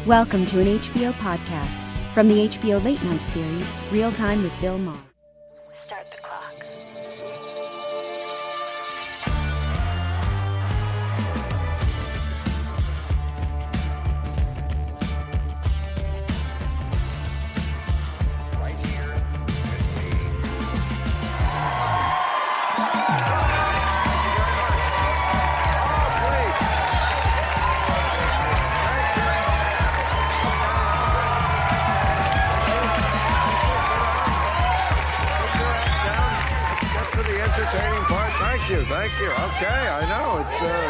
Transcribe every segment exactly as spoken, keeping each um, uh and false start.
Welcome to an H B O podcast from the H B O Late Night series, Real Time with Bill Maher. Start the clock. Right here with me. Entertaining part. Thank you. Thank you. Okay, I know. It's, uh...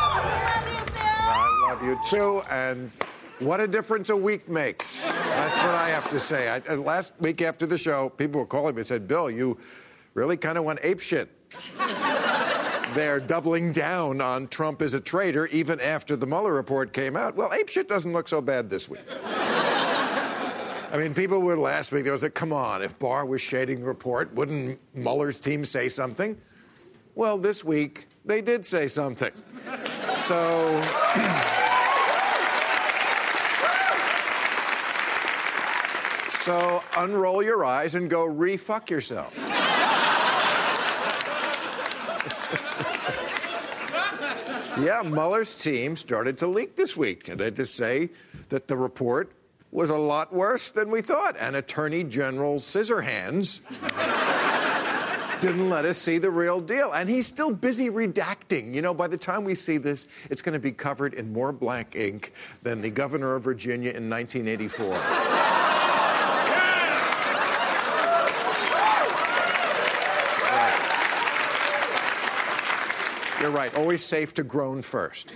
I love you, too. And what a difference a week makes. That's what I have to say. I, uh, last week after the show, people were calling me and said, Bill, you really kind of went apeshit. They're doubling down on Trump as a traitor even after the Mueller report came out. Well, apeshit doesn't look so bad this week. I mean, people were last week, there was a, come on, if Barr was shading the report, wouldn't Mueller's team say something? Well, this week, they did say something. So... so unroll your eyes and go re-fuck yourself. Yeah, Mueller's team started to leak this week. And they just say that the report was a lot worse than we thought. And Attorney General Scissorhands didn't let us see the real deal. And he's still busy redacting. You know, by the time we see this, it's going to be covered in more black ink than the governor of Virginia in nineteen eighty-four. Right. You're right. Always safe to groan first.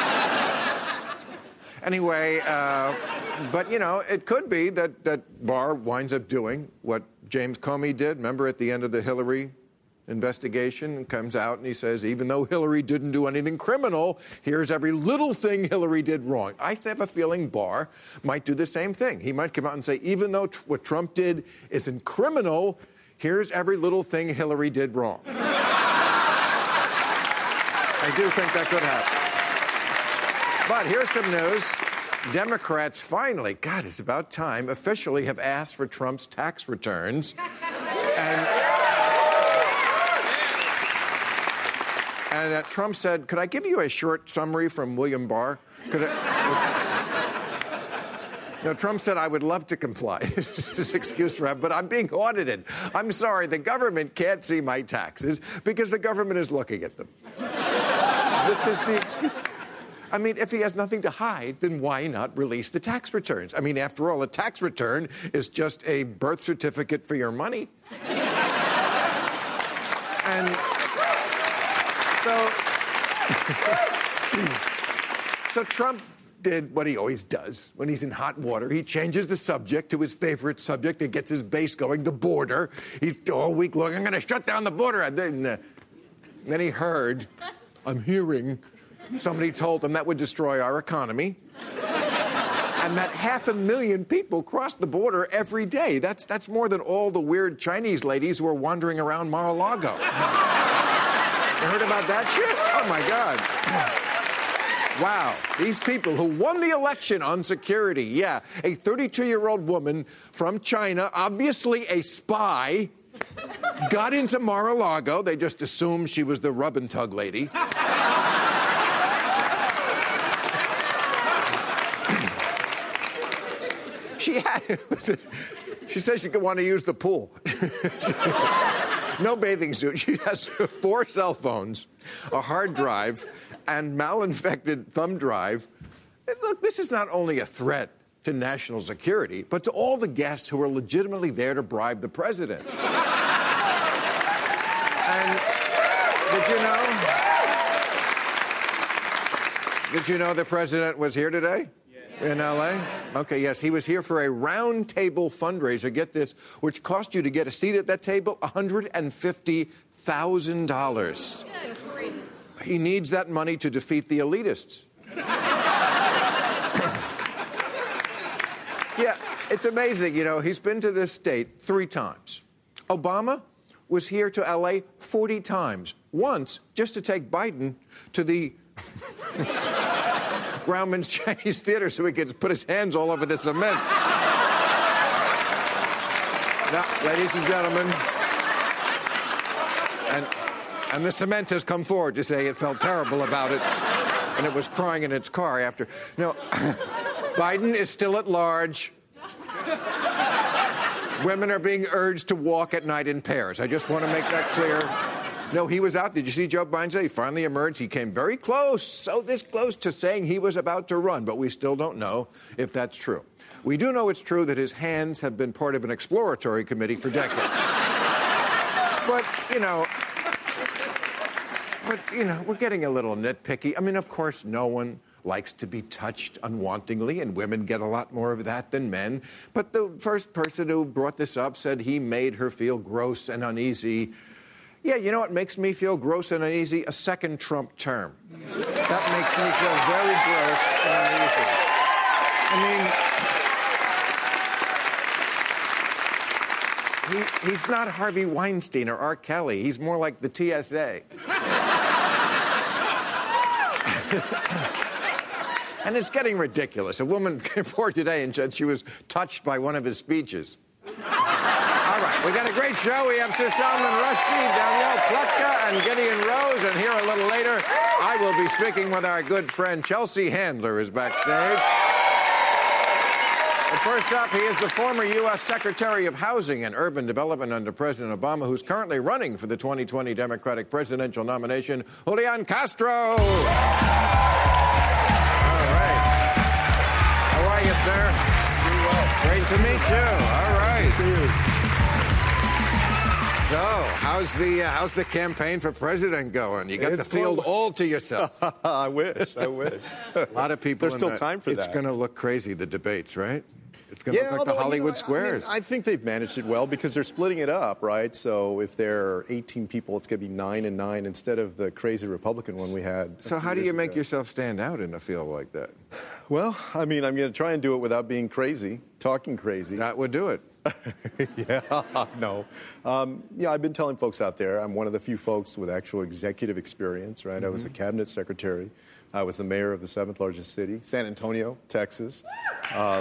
Anyway, uh, but, you know, it could be that, that Barr winds up doing what James Comey did. Remember at the end of the Hillary investigation, comes out and he says, even though Hillary didn't do anything criminal, here's every little thing Hillary did wrong. I have a feeling Barr might do the same thing. He might come out and say, even though tr- what Trump did isn't criminal, here's every little thing Hillary did wrong. I do think that could happen. But here's some news. Democrats finally, God, it's about time, officially have asked for Trump's tax returns. And, and uh, Trump said, could I give you a short summary from William Barr? Could I... No, Trump said, I would love to comply. This is an excuse for that, but I'm being audited. I'm sorry, the government can't see my taxes because the government is looking at them. This is the excuse. I mean, if he has nothing to hide, then why not release the tax returns? I mean, after all, a tax return is just a birth certificate for your money. And so, so Trump did what he always does when he's in hot water. He changes the subject to his favorite subject and gets his base going, the border. He's all week long, I'm going to shut down the border. And then, uh, then he heard, I'm hearing... Somebody told them that would destroy our economy. And that half a million people cross the border every day. That's, that's more than all the weird Chinese ladies who are wandering around Mar-a-Lago. You heard about that shit? Oh, my God. Wow. These people who won the election on security. Yeah, a thirty-two-year-old woman from China, obviously a spy, got into Mar-a-Lago. They just assumed she was the rub and tug lady. She had, she says she could want to use the pool. No bathing suit. She has four cell phones, a hard drive, and malinfected thumb drive. And look, this is not only a threat to national security, but to all the guests who are legitimately there to bribe the president. And did you know? Did you know the president was here today? In L A? Okay, yes, he was here for a round table fundraiser, get this, which cost you to get a seat at that table one hundred fifty thousand dollars. He needs that money to defeat the elitists. Yeah, it's amazing, you know, he's been to this state three times. Obama was here to L A forty times, once just to take Biden to the... Grauman's Chinese Theater so he could put his hands all over the cement. Now, ladies and gentlemen, and, and the cement has come forward to say it felt terrible about it, and it was crying in its car after. No, Biden is still at large. Women are being urged to walk at night in pairs. I just want to make that clear. No, he was out. Did you see Joe Biden say he finally emerged? He came very close, so this close to saying he was about to run, but we still don't know if that's true. We do know it's true that his hands have been part of an exploratory committee for decades. But, you know, but, you know, we're getting a little nitpicky. I mean, of course, no one likes to be touched unwantingly, and women get a lot more of that than men. But the first person who brought this up said he made her feel gross and uneasy. Yeah, you know what makes me feel gross and uneasy? A second Trump term. That makes me feel very gross and uneasy. I mean, he, he's not Harvey Weinstein or R. Kelly. He's more like the T S A. And it's getting ridiculous. A woman came forward today and said she was touched by one of his speeches. All right, we got a great show. We have Sir Salman Rushdie, Danielle Plukka, and Gideon Rose. And here a little later, I will be speaking with our good friend Chelsea Handler, who's backstage. But first up, he is the former U S Secretary of Housing and Urban Development under President Obama, who's currently running for the twenty twenty Democratic presidential nomination, Julian Castro. All right. How are you, sir? Doing well. Great to meet you. All right. See you. So, how's the uh, how's the campaign for president going? You got It's the field fun. all to yourself. I wish. I wish. A lot of people. There's in still the- time for it's that. going to look crazy, the debates, right? It's going to look like although, the Hollywood you know, Squares. I, mean, I think they've managed it well because they're splitting it up, right? So if there are eighteen people, it's going to be nine and nine instead of the crazy Republican one we had. a so few how do years you make ago. yourself stand out in a field like that? Well, I mean, I'm going to try and do it without being crazy, talking crazy. That would do it. yeah, no. Um, yeah, I've been telling folks out there, I'm one of the few folks with actual executive experience, right? Mm-hmm. I was a cabinet secretary. I was the mayor of the seventh largest city, San Antonio, Texas. Um,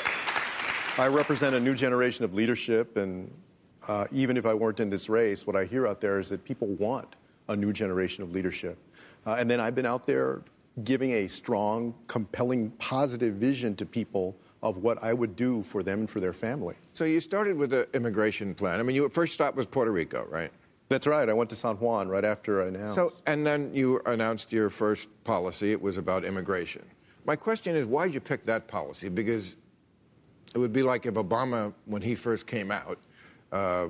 I represent a new generation of leadership, and uh, even if I weren't in this race, what I hear out there is that people want a new generation of leadership. Uh, and then I've been out there giving a strong, compelling, positive vision to people of what I would do for them and for their family. So you started with the immigration plan. I mean, your first stop was Puerto Rico, right? That's right. I went to San Juan right after I announced. So, and then you announced your first policy. It was about immigration. My question is, why did you pick that policy? Because it would be like if Obama, when he first came out, uh,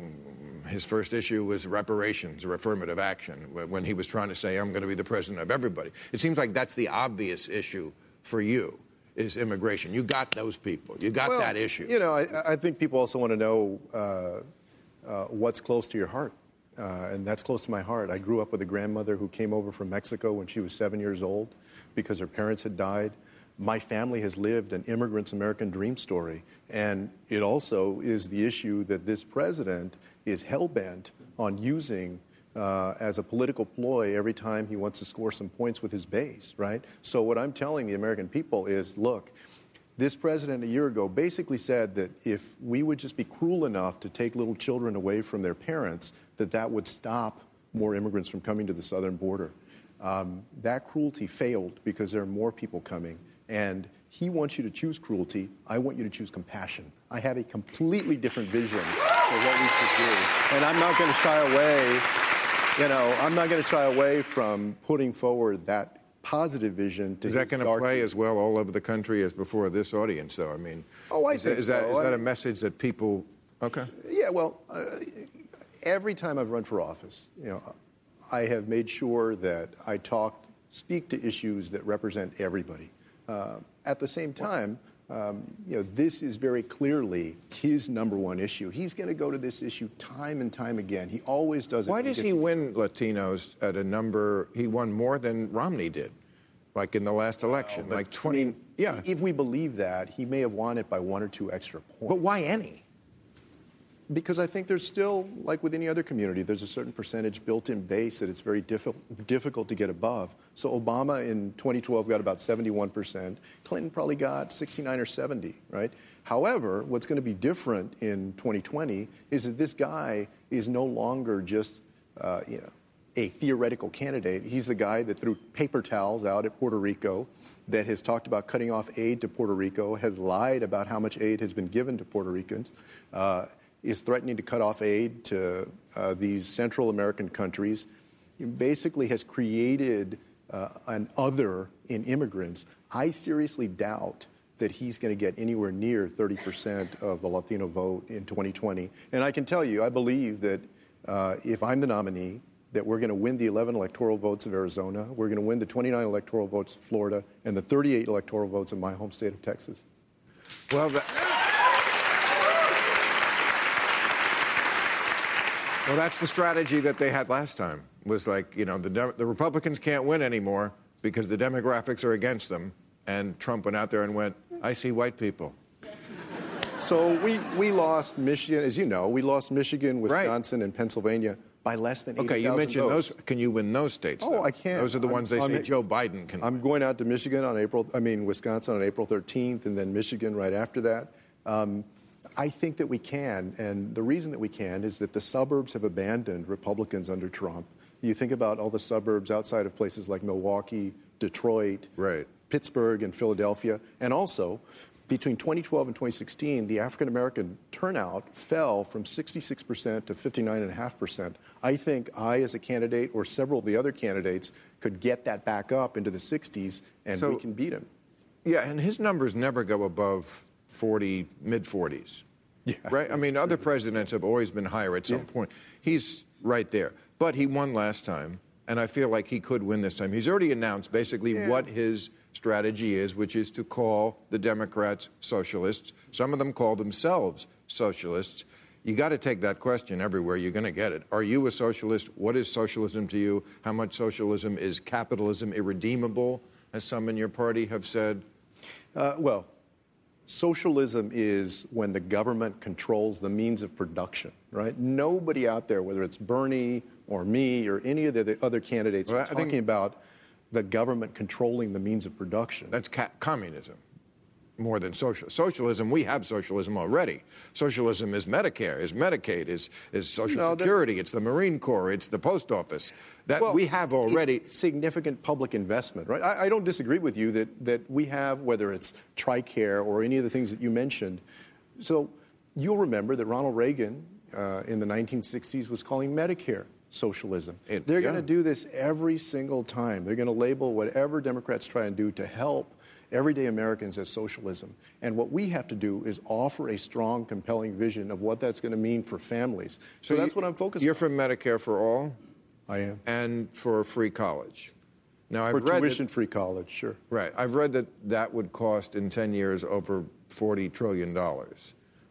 his first issue was reparations or affirmative action, when he was trying to say, I'm going to be the president of everybody. It seems like that's the obvious issue for you, is immigration. You got those people. You got well, that issue. You know, I, I think people also want to know uh, uh, what's close to your heart. Uh, and that's close to my heart. I grew up with a grandmother who came over from Mexico when she was seven years old because her parents had died. My family has lived an immigrant's American dream story. And it also is the issue that this president is hell-bent on using uh, as a political ploy every time he wants to score some points with his base, right? So what I'm telling the American people is, look, this president a year ago basically said that if we would just be cruel enough to take little children away from their parents, that that would stop more immigrants from coming to the southern border. Um, that cruelty failed because there are more people coming. And he wants you to choose cruelty. I want you to choose compassion. I have a completely different vision for what we should do. And I'm not going to shy away, you know, I'm not going to shy away from putting forward that positive vision to Is that going to play as well all over the country as before this audience, though? I mean, oh, I is, think that, is, so. that, is I that a mean, message that people... Okay. Yeah, well, uh, every time I've run for office, you know, I have made sure that I talk, speak to issues that represent everybody. Uh, at the same time, um, you know, this is very clearly his number one issue. He's going to go to this issue time and time again. He always does it. Why does he win Latinos at a number? He won more than Romney did, like in the last election, Well, like twenty. I mean, yeah. If we believe that, he may have won it by one or two extra points. But why any? Because I think there's still, like with any other community, there's a certain percentage built-in base that it's very diffi- difficult to get above. So Obama in twenty twelve got about seventy-one percent. Clinton probably got sixty-nine or seventy, right? However, what's going to be different in twenty twenty is that this guy is no longer just, uh, you know, a theoretical candidate. He's the guy that threw paper towels out at Puerto Rico, that has talked about cutting off aid to Puerto Rico, has lied about how much aid has been given to Puerto Ricans, uh, is threatening to cut off aid to uh, these Central American countries. He basically has created uh, an other in immigrants. I seriously doubt that he's going to get anywhere near thirty percent of the Latino vote in twenty twenty. And I can tell you, I believe that uh, if I'm the nominee, that we're going to win the eleven electoral votes of Arizona, we're going to win the twenty-nine electoral votes of Florida, and the thirty-eight electoral votes in my home state of Texas. Well, that, well, that's the strategy that they had last time. Was like, you know, the De- the Republicans can't win anymore because the demographics are against them, and Trump went out there and went, "I see white people." So we we lost Michigan, as you know, we lost Michigan, Wisconsin, right, and Pennsylvania by less than eighty thousand Okay, you mentioned votes. those. Can you win those states? Oh, though? I can. Those are the I'm, ones they I'm, say Joe Biden can. I'm going out to Michigan on April. I mean, Wisconsin on April thirteenth, and then Michigan right after that. Um, I think that we can, and the reason that we can is that the suburbs have abandoned Republicans under Trump. You think about all the suburbs outside of places like Milwaukee, Detroit, right, Pittsburgh, and Philadelphia, and also between twenty twelve and twenty sixteen, the African-American turnout fell from sixty-six percent to fifty-nine point five percent. I think I, as a candidate, or several of the other candidates, could get that back up into the sixties, and so, we can beat him. Yeah, and his numbers never go above forty, mid-forties. Yeah, right? I mean, other presidents have always been higher at some yeah. point. He's right there. But he won last time, and I feel like he could win this time. He's already announced basically yeah. what his strategy is, which is to call the Democrats socialists. Some of them call themselves socialists. You got to take that question everywhere. You're going to get it. Are you a socialist? What is socialism to you? How much socialism is capitalism irredeemable, as some in your party have said? Uh, well, socialism is when the government controls the means of production, right? Nobody out there, whether it's Bernie or me or any of the other candidates, well, are talking think... about the government controlling the means of production. That's ca- communism more than social. Socialism, we have socialism already. Socialism is Medicare, is Medicaid, is, is Social no, Security, that, it's the Marine Corps, it's the post office. That well, we have already. It's significant public investment, right? I, I don't disagree with you that, that we have, whether it's TRICARE or any of the things that you mentioned. So you'll remember that Ronald Reagan uh, in the nineteen sixties was calling Medicare socialism. It, They're yeah. going to do this every single time. They're going to label whatever Democrats try and do to help everyday Americans as socialism. And what we have to do is offer a strong, compelling vision of what that's going to mean for families. So, so that's you, what I'm focused you're on. You're for Medicare for all? I am. And for free college? Now, I've for read tuition-free college, sure. Right. I've read that that would cost in ten years over forty trillion dollars.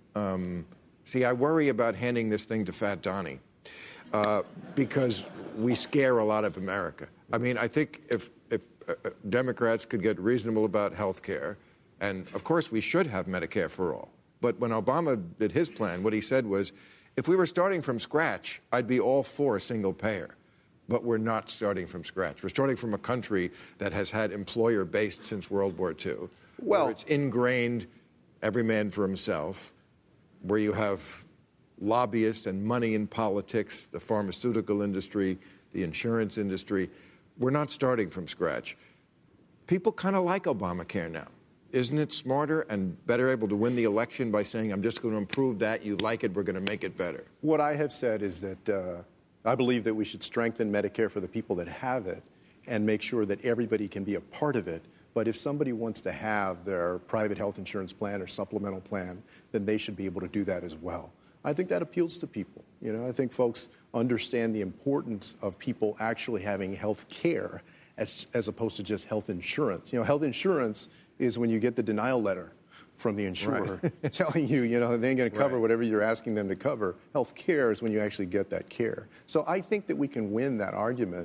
Um, see, I worry about handing this thing to Fat Donnie. Uh, because we scare a lot of America. I mean, I think if, if uh, Democrats could get reasonable about health care, and of course we should have Medicare for all, but when Obama did his plan, what he said was, if we were starting from scratch, I'd be all for single payer. But we're not starting from scratch. We're starting from a country that has had employer-based since World War Two, well, where it's ingrained every man for himself, where you have lobbyists and money in politics, the pharmaceutical industry, the insurance industry. We're not starting from scratch. People kind of like Obamacare now. Isn't it smarter and better able to win the election by saying, I'm just going to improve that, you like it, we're going to make it better? What I have said is that uh, I believe that we should strengthen Medicare for the people that have it and make sure that everybody can be a part of it. But if somebody wants to have their private health insurance plan or supplemental plan, then they should be able to do that as well. I think that appeals to people. You know, I think folks understand the importance of people actually having health care as, as opposed to just health insurance. You know, health insurance is when you get the denial letter from the insurer right. telling you, you know, they ain't going to cover right. whatever you're asking them to cover. Health care is when you actually get that care. So I think that we can win that argument.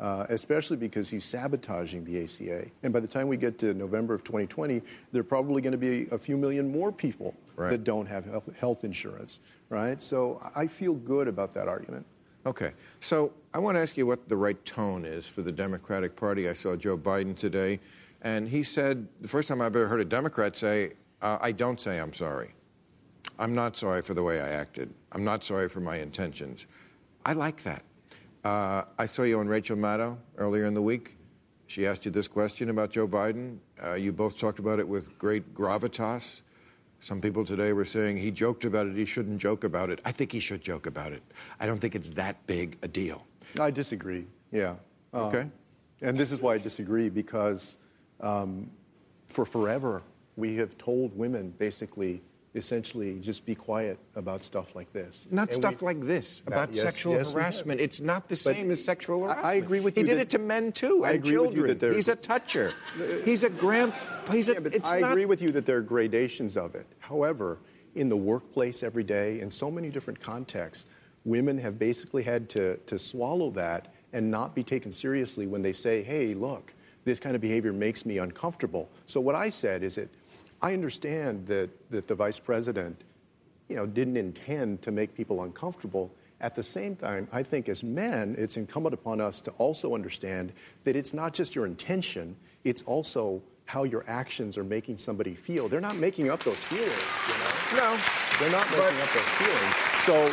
uh, especially because he's sabotaging the A C A. And by the time we get to November of twenty twenty, there are probably going to be a few million more people right. that don't have health, health insurance, right? So I feel good about that argument. Okay. So I want to ask you what the right tone is for the Democratic Party. I saw Joe Biden today, and he said, the first time I've ever heard a Democrat say, uh, I don't say I'm sorry. I'm not sorry for the way I acted. I'm not sorry for my intentions. I like that. Uh, I saw you on Rachel Maddow earlier in the week. She asked you this question about Joe Biden. Uh, you both talked about it with great gravitas. Some people today were saying he joked about it, he shouldn't joke about it. I think he should joke about it. I don't think it's that big a deal. I disagree, yeah. Um, okay. And this is why I disagree, because um, for forever we have told women basically, essentially, just be quiet about stuff like this. Not and stuff we, like this, about that, yes, sexual yes, harassment. It's not the same but as sexual harassment. I, I agree with you. He did that, it to men, too, I and agree children. With you that He's a toucher. He's a grand... He's a, yeah, but it's I not... agree with you that there are gradations of it. However, in the workplace every day, in so many different contexts, women have basically had to, to swallow that and not be taken seriously when they say, hey, look, this kind of behavior makes me uncomfortable. So what I said is that I understand that, that the vice president, you know, didn't intend to make people uncomfortable. At the same time, I think as men, it's incumbent upon us to also understand that it's not just your intention, it's also how your actions are making somebody feel. They're not making up those feelings, you know? No. They're not making up those feelings. So,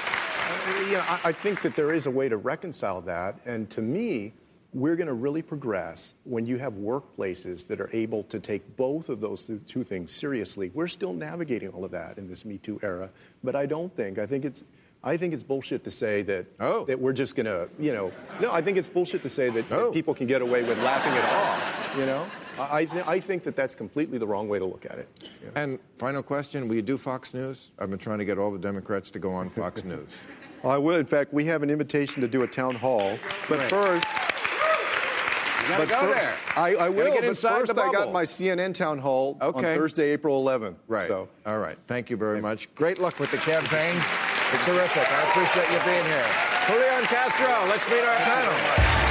uh, you know, I, I think that there is a way to reconcile that. And to me, we're going to really progress when you have workplaces that are able to take both of those two things seriously. We're still navigating all of that in this Me Too era, but I don't think, I think it's, I think it's bullshit to say that, oh. that we're just going to, you know, no, I think it's bullshit to say that, oh. that people can get away with laughing it off, you know? I, th- I think that that's completely the wrong way to look at it. Yeah. And final question, will you do Fox News? I've been trying to get all the Democrats to go on Fox News. I will. In fact, we have an invitation to do a town hall, but Right. first... You gotta but go fir- there. I, I will, get but inside first the I got bubble. my C N N town hall Okay. on Thursday, April eleventh. Right. So. All right. Thank you very much. Great luck with the campaign. It's terrific. I appreciate you being here. Julian Castro, let's meet our panel.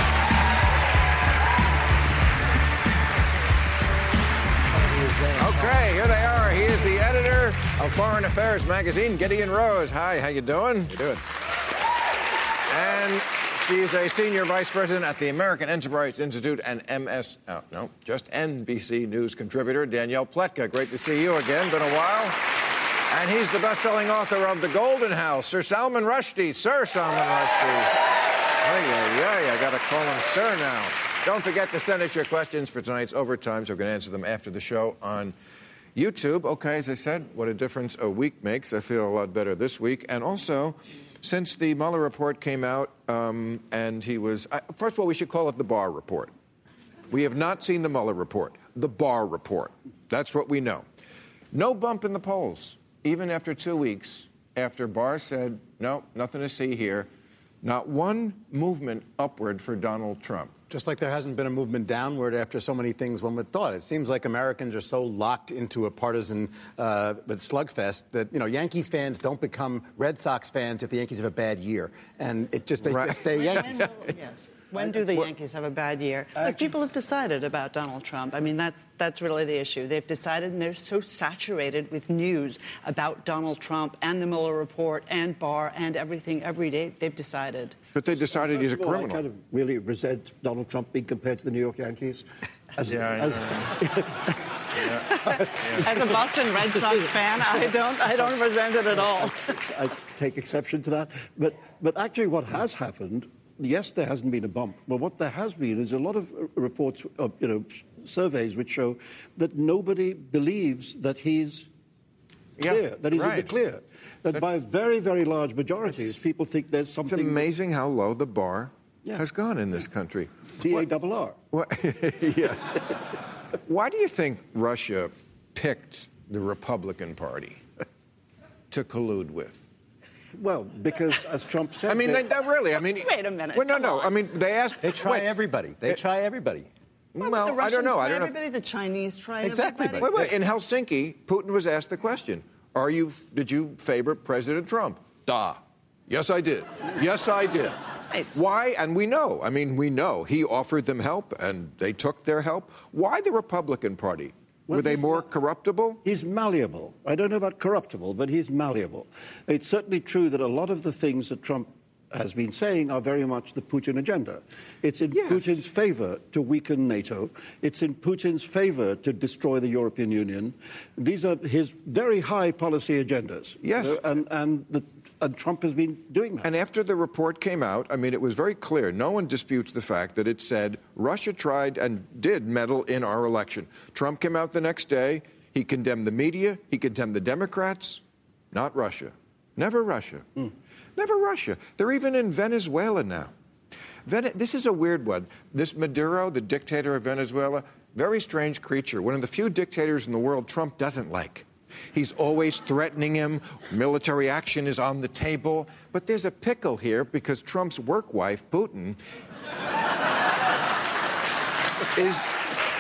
Okay, here they are. He is the editor of Foreign Affairs magazine, Gideon Rose. Hi, how you doing? You doing? And she's a senior vice president at the American Enterprise Institute and M S, oh, no, just N B C News contributor, Danielle Pletka. Great to see you again. Been a while. And he's the best-selling author of The Golden House, Sir Salman Rushdie. Sir Salman Rushdie. Ay, ay, ay, I got to call him sir now. Don't forget to send us your questions for tonight's overtime, so we can answer them after the show on YouTube. Okay, as I said, what a difference a week makes. I feel a lot better this week. And also, since the Mueller report came out, um, and he was... Uh, first of all, we should call it the Barr report. We have not seen the Mueller report. The Barr report. That's what we know. No bump in the polls, even after two weeks, after Barr said, no, nothing to see here. Not one movement upward for Donald Trump. Just like there hasn't been a movement downward after so many things one would thought. It seems like Americans are so locked into a partisan uh, slugfest that, you know, Yankees fans don't become Red Sox fans if the Yankees have a bad year. And it just, they, Right. they stay Yankees. When will- yes. When do the Yankees have a bad year? Look, people have decided about Donald Trump. I mean, that's that's really the issue. They've decided, and they're so saturated with news about Donald Trump and the Mueller report and Barr and everything every day. They've decided. But they decided First he's a of all, criminal. I kind of really resent Donald Trump being compared to the New York Yankees. As, Yeah, I as, As a Boston Red Sox fan, I don't I don't resent it at all. I take exception to that. But but actually, what has happened? Yes, there hasn't been a bump, but what there has been is a lot of uh, reports, uh, you know, surveys which show that nobody believes that he's clear, Yeah, that he's right. in the clear. That by That's- very, very large majorities, people think there's It's something. amazing how low the bar Yeah. has gone in this country. B A R R. What, yeah. Why do you think Russia picked the Republican Party to collude with? Well, because as Trump said, I mean, they, they- they really. I mean, Wait a minute, Well, no, come no. on. I mean, they asked. They try wait, everybody. They It- try everybody. Well, Well, the I Russians don't know. try I don't know. everybody. The Chinese try Exactly, everybody. Wait, wait. In Helsinki, Putin was asked the question: Are you? Did you favor President Trump? Da. Yes, I did. Yes, I did. Right. Why? And we know. I mean, we know. He offered them help, and they took their help. Why the Republican Party? Well, Were they he's more ma- corruptible? He's malleable. I don't know about corruptible, but he's malleable. It's certainly true that a lot of the things that Trump has been saying are very much the Putin agenda. It's in Yes. Putin's favor to weaken NATO. It's in Putin's favor to destroy the European Union. These are his very high policy agendas. Yes. You know, and, and, the, and Trump has been doing that. And after the report came out, I mean, it was very clear. No one disputes the fact that it said Russia tried and did meddle in our election. Trump came out the next day. He condemned the media. He condemned the Democrats. Not Russia. Never Russia. Mm. Never Russia. They're even in Venezuela now. Ven- this is a weird one. This Maduro, the dictator of Venezuela, very strange creature. One of the few dictators in the world Trump doesn't like. He's always threatening him. Military action is on the table. But there's a pickle here because Trump's work wife, Putin, is...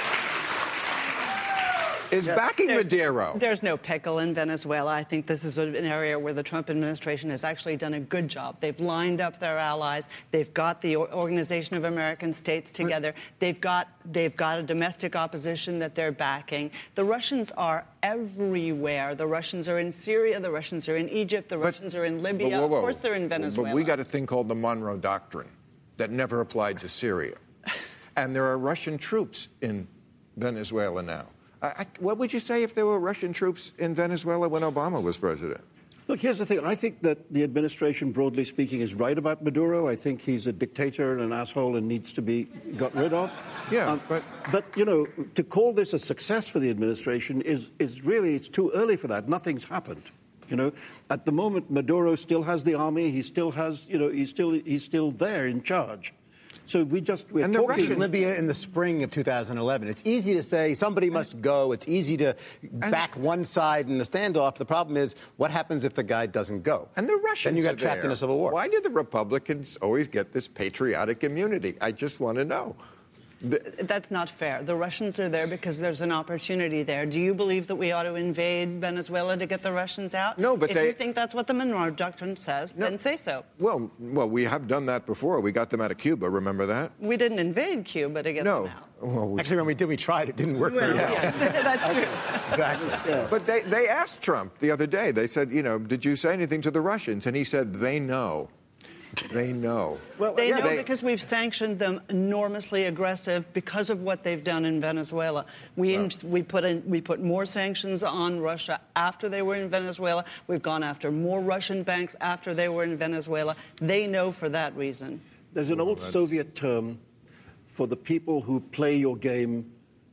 is Yeah. backing there's, Maduro. There's no pickle in Venezuela. I think this is an area where the Trump administration has actually done a good job. They've lined up their allies. They've got the Organization of American States together. They've got they've got a domestic opposition that they're backing. The Russians are everywhere. The Russians are in Syria. The Russians are in Egypt. The But- Russians are in Libya. but whoa, whoa. Of course, they're in Venezuela. But we got a thing called the Monroe Doctrine that never applied to Syria. And there are Russian troops in Venezuela now. I, I, what would you say if there were Russian troops in Venezuela when Obama was president? Look, here's the thing. I think that the administration, broadly speaking, is right about Maduro. I think he's a dictator and an asshole and needs to be got rid of. Yeah, Um, but... But, you know, to call this a success for the administration is, is really, it's too early for that. Nothing's happened. You know, at the moment, Maduro still has the army. He still has, you know, he's still, he's still there in charge. So we just, we're And the talking... Russian- Libya in the spring of two thousand eleven. It's easy to say somebody must go. It's easy to back one side in the standoff. The problem is, what happens if the guy doesn't go? And the Russians Then you are got trapped there. in a civil war. Why do the Republicans always get this patriotic immunity? I just want to know. The, That's not fair. The Russians are there because there's an opportunity there. Do you believe that we ought to invade Venezuela to get the Russians out? No, but if they- you think that's what the Monroe Doctrine says, No. then say so. well, well, we have done that before. We got them out of Cuba. Remember that? We didn't invade Cuba to get No. them out. Well, we, Actually, when we did, we tried. It didn't work Well, very well. yes, that's true. Exactly. But they, they asked Trump the other day, they said, you know, did you say anything to the Russians? And he said, they know. They know. Well, They yeah, know they- because we've sanctioned them enormously aggressive because of what they've done in Venezuela. We in, we put in, we put more sanctions on Russia after they were in Venezuela. We've gone after more Russian banks after they were in Venezuela. They know for that reason. There's an old Soviet term for the people who play your game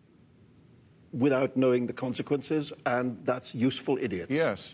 without knowing the consequences, and that's useful idiots. Yes.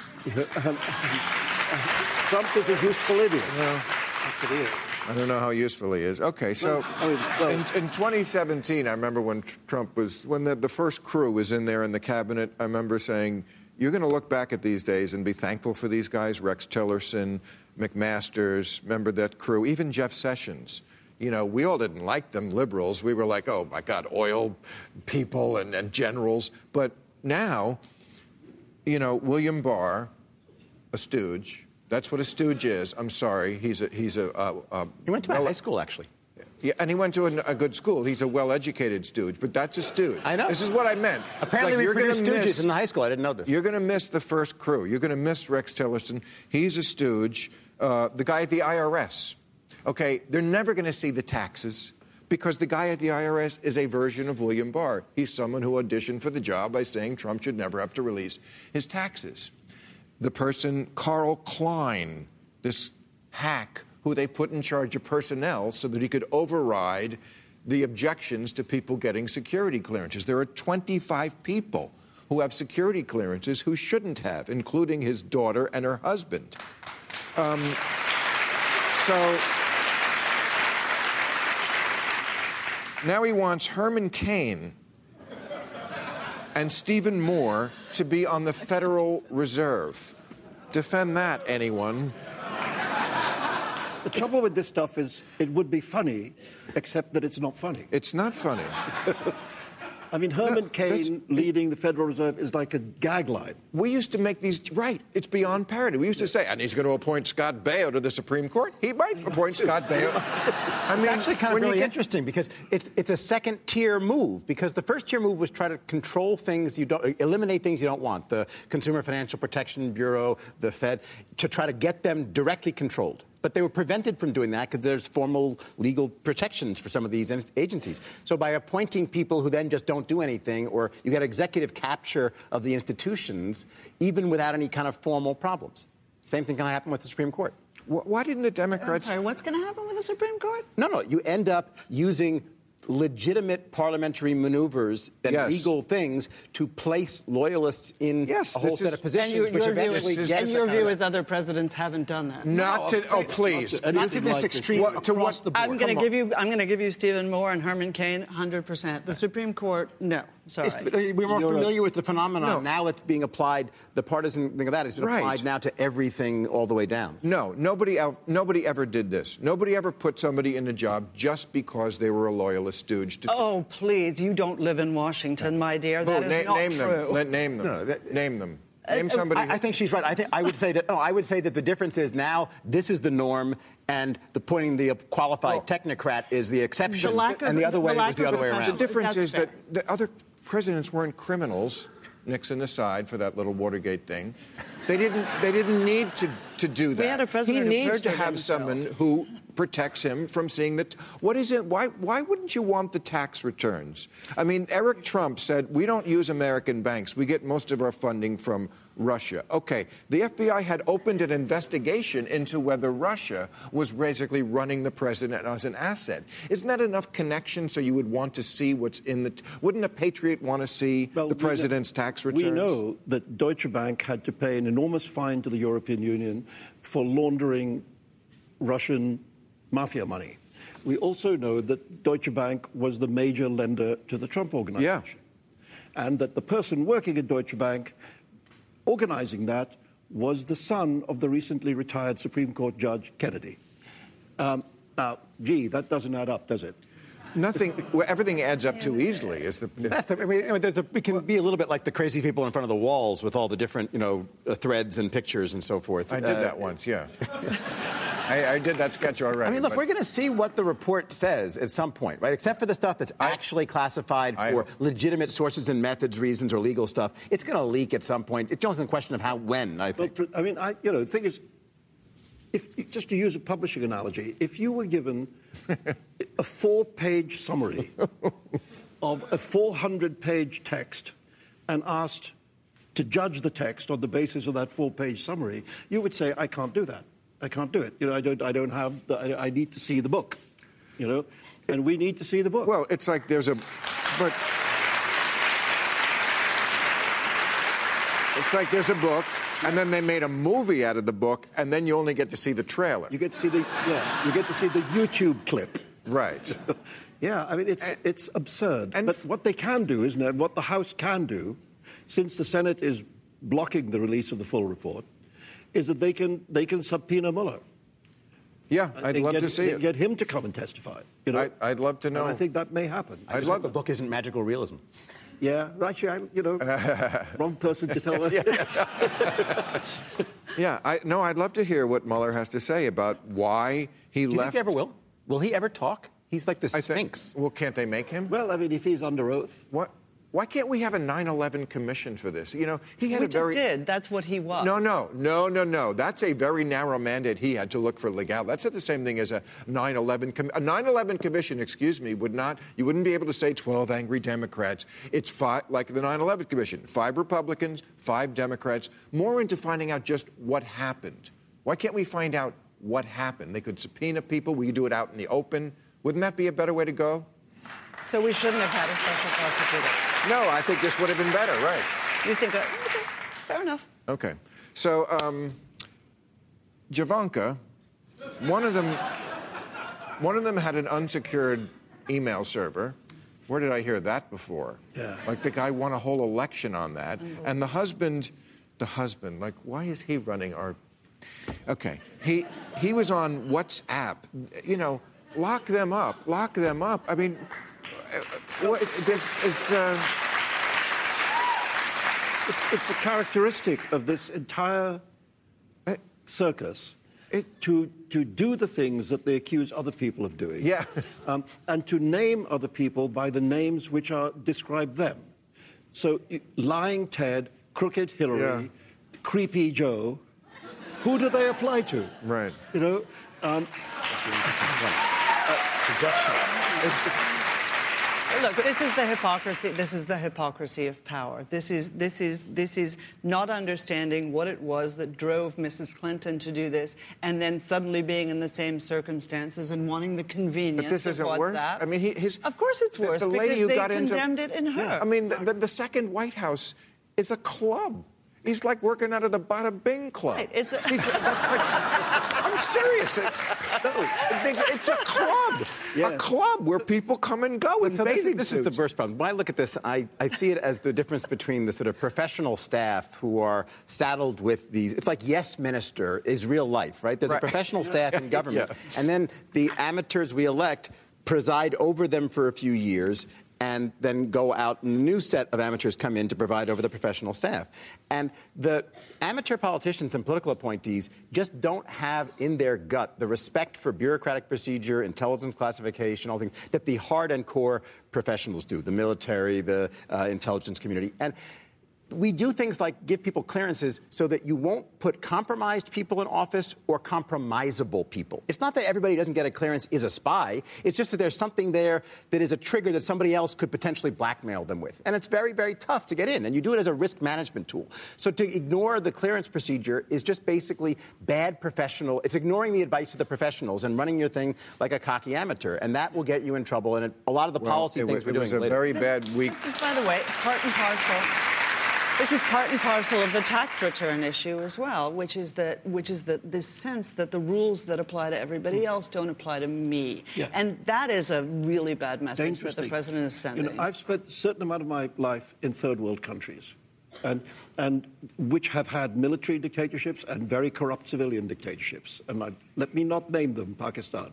Trump is a useful idiot. Well, That's what he is. I don't know how useful he is. Okay, so Well, I mean, well- in, in twenty seventeen, I remember when tr- Trump was, when the, the first crew was in there in the cabinet, I remember saying, you're going to look back at these days and be thankful for these guys, Rex Tillerson, McMasters, remember that crew, even Jeff Sessions. You know, we all didn't like them, liberals. We were like, oh, my God, oil people and, and generals. But now, you know, William Barr, a stooge, that's what a stooge is. I'm sorry. He's a... He's a, a, a He went to my well- high school, actually. Yeah, and he went to a, a good school. He's a well-educated stooge, but that's a stooge. I know. This is what I meant. Apparently, Like, we you're gonna produced stooges miss- in the high school. I didn't know this. You're going to miss the first crew. You're going to miss Rex Tillerson. He's a stooge. Uh, the guy at the I R S. Okay, they're never going to see the taxes because the guy at the I R S is a version of William Barr. He's someone who auditioned for the job by saying Trump should never have to release his taxes. The person, Carl Klein, this hack who they put in charge of personnel so that he could override the objections to people getting security clearances. There are twenty-five people who have security clearances who shouldn't have, including his daughter and her husband. Um, so now he wants Herman Cain and Stephen Moore to be on the Federal Reserve. Defend that, anyone. The trouble with this stuff is it would be funny, except that it's not funny. It's not funny. I mean, Herman No, Cain that's- leading the Federal Reserve is like a gag line. We used to make these, right, it's beyond parody. We used to say, and he's going to appoint Scott Baio to the Supreme Court. He might appoint Scott Baio. I mean, It's actually kind of when you really get- interesting because it's it's a second-tier move. Because the first-tier move was try to control things you don't, eliminate things you don't want. The Consumer Financial Protection Bureau, the Fed, to try to get them directly controlled. But they were prevented from doing that because there's formal legal protections for some of these agencies. So by appointing people who then just don't do anything, or you get executive capture of the institutions, even without any kind of formal problems. Same thing can happen with the Supreme Court. Why didn't the I'm Democrats... sorry, what's going to happen with the Supreme Court? No, no, you end up using legitimate parliamentary maneuvers and Yes. legal things to place loyalists in Yes, a whole this set is- of positions, And your, which your view, eventually This is- get and this your is- view is other presidents haven't done that. Not to... Oh, please. Not not to this like extreme What- to across what- the board. I'm going to Come give you. I'm going to give you Stephen Moore and Herman Cain, one hundred percent. The Supreme Court, no. Sorry. It's, we're more You're familiar a- with the phenomenon. No. Now it's being applied, the partisan thing of that has been Right. applied now to everything all the way down. No, nobody, el- nobody ever did this. Nobody ever put somebody in a job just because they were a loyalist stooge. To Oh, please! You don't live in Washington, my dear. Who? That is Na- not name true. them. Let, name them. No, that- name them. Name somebody. I, I think she's right. I think I would say that. No, I would say that the difference is now this is the norm, and the putting the qualified Well, technocrat is the exception, The lack of- and the other the way lack was the of other way professional- around. The difference That's is fair. that the other presidents weren't criminals, Nixon aside for that little Watergate thing. They didn't. They didn't need to, to do that. had a president he who needs to perjured have himself. someone who protects him from seeing that. What is it? Why? Why wouldn't you want the tax returns? I mean, Eric Trump said we don't use American banks. We get most of our funding from Russia. Okay, the F B I had opened an investigation into whether Russia was basically running the president as an asset. Isn't that enough connection so you would want to see what's in the... T- wouldn't a patriot want to see Well, the we know- president's tax returns? We know that Deutsche Bank had to pay an enormous fine to the European Union for laundering Russian mafia money. We also know that Deutsche Bank was the major lender to the Trump organization. And that the person working at Deutsche Bank organizing that was the son of the recently retired Supreme Court Judge Kennedy. Um, now, gee, that doesn't add up, does it? Nothing... Well, everything adds up too easily. Is the... That's the, I mean, I mean, there's a, we can be a little bit like the crazy people in front of the walls with all the different, you know, uh, threads and pictures and so forth. I did Uh, that once, yeah. I, I did that sketch already. I mean, look, but- we're going to see what the report says at some point, right? Except for the stuff that's I- actually classified I- for legitimate sources and methods, reasons, or legal stuff. It's going to leak at some point. It's only a question of how, when, I Well, think. I mean, I, you know, the thing is, if just to use a publishing analogy, if you were given a four-page summary of a four hundred page text and asked to judge the text on the basis of that four-page summary, you would say, "I can't do that. I can't do it. You know, I don't. I don't have. The, I, I need to see the book. You know, and we need to see the book." Well, it's like there's a... But... It's like there's a book, and then they made a movie out of the book, and then you only get to see the trailer. you get to see the yeah, you get to see the YouTube clip. Right. Yeah, I mean, it's it's absurd. and but f- what they can do, isn't it? What the House can do, since the Senate is blocking the release of the full report, is that they can they can subpoena Mueller. Yeah, I'd and love get, to see and it. get him to come and testify. You know, I'd- I'd love to know. And I think that may happen. I just hope the book isn't magical realism. Yeah, actually, I, you know, wrong person to tell that. Yeah, I, no, I'd love to hear what Mueller has to say about why he Do you left. think he ever will? Will he ever talk? He's like the I think- Sphinx. Well, can't they make him? Well, I mean, if he's under oath. What? Why can't we have a nine eleven commission for this? You know, he had We a very... just did. That's what he was. No, no, no, no, no. That's a very narrow mandate he had to look for legality. That's not the same thing as a nine eleven... Com- a nine eleven commission, excuse me, would not... You wouldn't be able to say twelve angry Democrats. It's five, like the nine eleven commission. Five Republicans, five Democrats, more into finding out just what happened. Why can't we find out what happened? They could subpoena people. We could do it out in the open. Wouldn't that be a better way to go? So we shouldn't have had a special prosecutor. No, I think this would have been better, right? You think, uh, okay, fair enough. Okay. So, um, Javanka, one of them, one of them had an unsecured email server. Where did I hear that before? Yeah. Like the guy won a whole election on that. And the husband, the husband, like, why is he running our... Okay. He, he was on WhatsApp. You know, lock them up. Lock them up. I mean... Well, it's, it's, it's, uh... it's, it's a characteristic of this entire circus it, to, to do the things that they accuse other people of doing. Yeah. um, and to name other people by the names which are describe them. So, lying Ted, crooked Hillary, yeah. creepy Joe, who do they apply to? Right. You know? Um, it's, Look, this is the hypocrisy. This is the hypocrisy of power. This is this is this is not understanding what it was that drove Missus Clinton to do this, and then suddenly being in the same circumstances and wanting the convenience. But this of isn't WhatsApp. worse. I mean, he, his. Of course, it's worse the, the because lady who they got condemned into, it in her. Yeah. I mean, the, the, the second White House is a club. He's like working out of the Bada Bing Club. Right, it's a... He's, that's like, I'm serious. It, no, it's a club. Yeah. A club where people come and go in so bathing this, is, this suits. is the burst problem. When I look at this, I, I see it as the difference between the sort of professional staff who are saddled with these. It's like Yes Minister is real life, right? There's right. a professional staff in government. Yeah. And then the amateurs we elect preside over them for a few years, and then go out and a new set of amateurs come in to provide over the professional staff. And the amateur politicians and political appointees just don't have in their gut the respect for bureaucratic procedure, intelligence classification, all things that the hard and core professionals do, the military, the uh, intelligence community. And we do things like give people clearances so that you won't put compromised people in office or compromisable people. It's not that everybody who doesn't get a clearance is a spy. It's just that there's something there that is a trigger that somebody else could potentially blackmail them with. And it's very, very tough to get in. And you do it as a risk management tool. So to ignore the clearance procedure is just basically bad professional. It's ignoring the advice of the professionals and running your thing like a cocky amateur. And that will get you in trouble. And it, a lot of the well, policy it things was, we're it doing was a later. very bad week. This is, by the way, part and parcel. This is part and parcel of the tax return issue as well, which is that, which is that this sense that the rules that apply to everybody else don't apply to me, yeah. and that is a really bad message that the president is sending. You know, I've spent a certain amount of my life in third world countries, and and which have had military dictatorships and very corrupt civilian dictatorships, and I, let me not name them, Pakistan.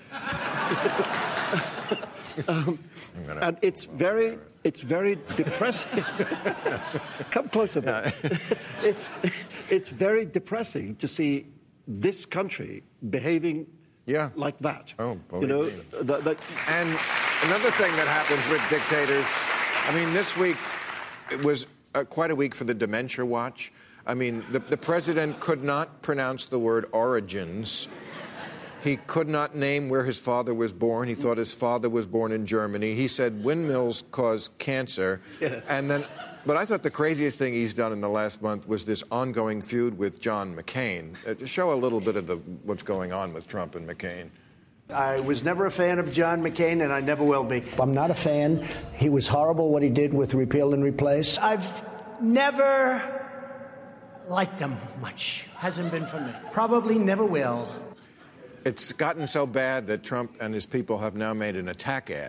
um, and it's very, it's very depressing. Come closer, yeah. it's, it's very depressing to see this country behaving yeah. like that. Oh, you know, the, the, and another thing that happens with dictators. I mean, this week it was uh, quite a week for the Dementia Watch. I mean, the, the president could not pronounce the word origins. He could not name where his father was born. He thought his father was born in Germany. He said windmills cause cancer. Yes. And then, but I thought the craziest thing he's done in the last month was this ongoing feud with John McCain. Uh, to show a little bit of the, what's going on with Trump and McCain. I was never a fan of John McCain, and I never will be. I'm not a fan. He was horrible what he did with repeal and replace. I've never liked him much. Hasn't been for me. Probably never will. It's gotten so bad that Trump and his people have now made an attack ad.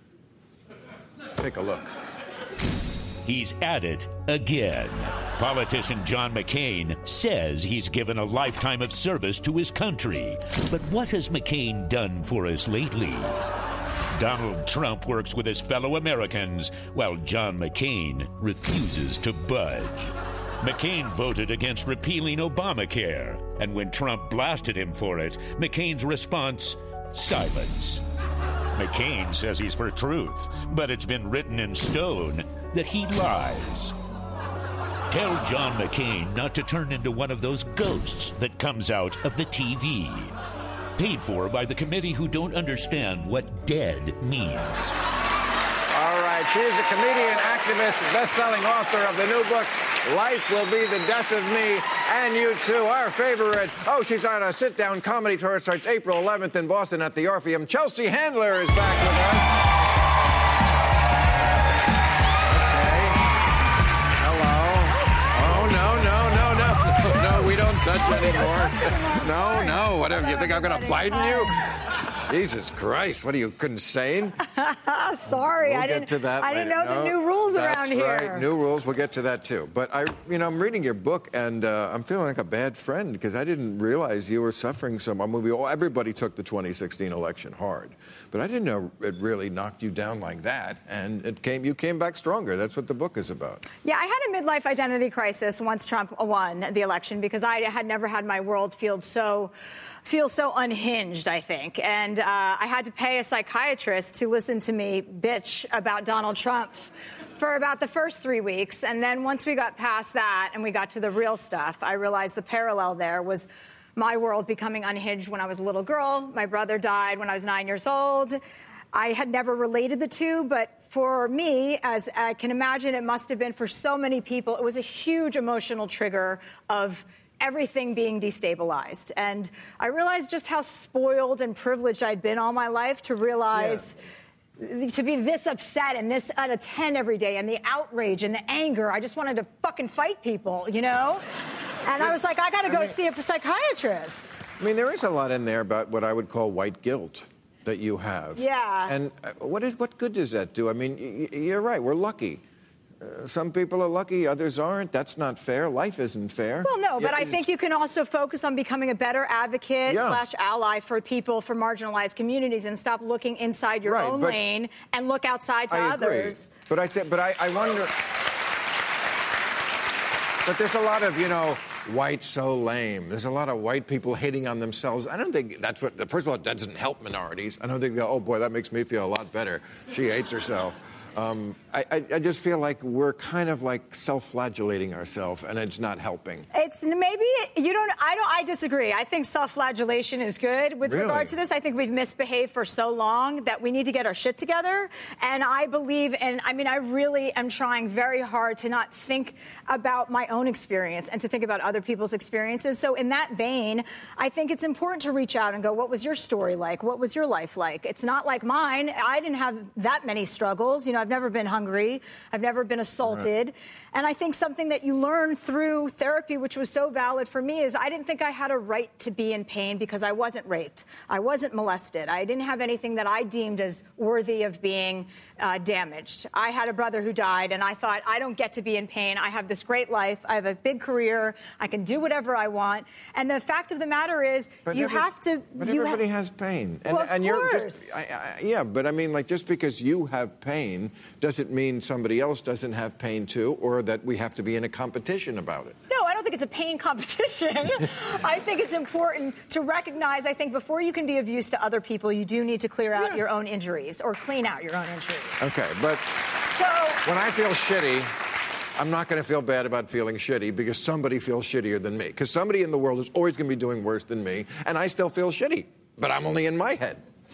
Take a look. He's at it again. Politician John McCain says he's given a lifetime of service to his country. But what has McCain done for us lately? Donald Trump works with his fellow Americans, while John McCain refuses to budge. McCain voted against repealing Obamacare, and when Trump blasted him for it, McCain's response, silence. McCain says he's for truth, but it's been written in stone that he lies. Tell John McCain not to turn into one of those ghosts that comes out of the T V. Paid for by the committee who don't understand what dead means. All right, she is a comedian, activist, best-selling author of the new book, Life Will Be the Death of Me and You Too, our favorite. Oh, she's on a sit-down comedy tour. Starts April eleventh in Boston at the Orpheum. Chelsea Handler is back with us. Okay. Hello. Oh, no, no, no, no. No, we don't touch anymore. No, no. What, do you think I'm going to Biden you? Jesus Christ, what are you, insane? Sorry, we'll I get didn't. to that I didn't later. know no, the new rules that's around here. Right, new rules. We'll get to that too. But I, you know, I'm reading your book, and uh, I'm feeling like a bad friend because I didn't realize you were suffering so much. I mean, we all, everybody took the twenty sixteen election hard, but I didn't know it really knocked you down like that. And it came, you came back stronger. That's what the book is about. Yeah, I had a midlife identity crisis once Trump won the election because I had never had my world feel so. feel so unhinged, I think. And uh, I had to pay a psychiatrist to listen to me bitch about Donald Trump for about the first three weeks. And then once we got past that and we got to the real stuff, I realized the parallel there was my world becoming unhinged when I was a little girl. My brother died when I was nine years old. I had never related the two, but for me, as I can imagine it must have been for so many people, it was a huge emotional trigger of everything being destabilized. And I realized just how spoiled and privileged I'd been all my life to realize yeah. to be this upset and this at a ten every day and the outrage and the anger. I just wanted to fucking fight people, you know? And I was like, I got to go I mean, see a psychiatrist. I mean, there is a lot in there about what I would call white guilt that you have. Yeah. And what is, what good does that do? I mean, y- you're right. We're lucky. Uh, some people are lucky, others aren't. That's not fair. Life isn't fair. Well, no, but yeah, I think you can also focus on becoming a better advocate yeah. slash ally for people, for marginalized communities, and stop looking inside your right, own lane and look outside to I others. Agree. But I, th- but I, I wonder. But there's a lot of, you know, white so lame. There's a lot of white people hating on themselves. I don't think that's what. First of all, that doesn't help minorities. I don't think they go, oh boy, that makes me feel a lot better. She hates herself. Um, I, I, I just feel like we're kind of like self-flagellating ourselves, and it's not helping. It's maybe you don't. I don't. I disagree. I think self-flagellation is good with really? regard to this. I think we've misbehaved for so long that we need to get our shit together. And I believe, and I mean, I really am trying very hard to not think about my own experience and to think about other people's experiences. So in that vein, I think it's important to reach out and go, what was your story like? What was your life like? It's not like mine. I didn't have that many struggles. You know, I've never been hungry. I've never been assaulted. Right. And I think something that you learn through therapy, which was so valid for me, is I didn't think I had a right to be in pain because I wasn't raped. I wasn't molested. I didn't have anything that I deemed as worthy of being uh, damaged. I had a brother who died, and I thought, I don't get to be in pain. I have this great life. I have a big career. I can do whatever I want. And the fact of the matter is, but you every, have to... But you everybody ha- has pain. And, well, of and course. You're just, I, I, yeah, but I mean, like, just because you have pain doesn't mean somebody else doesn't have pain too, or that we have to be in a competition about it. No, I don't think it's a pain competition. I think it's important to recognize, I think, before you can be of use to other people, you do need to clear out yeah. your own injuries or clean out your own injuries. Okay, but so when I feel shitty, I'm not going to feel bad about feeling shitty because somebody feels shittier than me. Because somebody in the world is always going to be doing worse than me, and I still feel shitty. But I'm only in my head.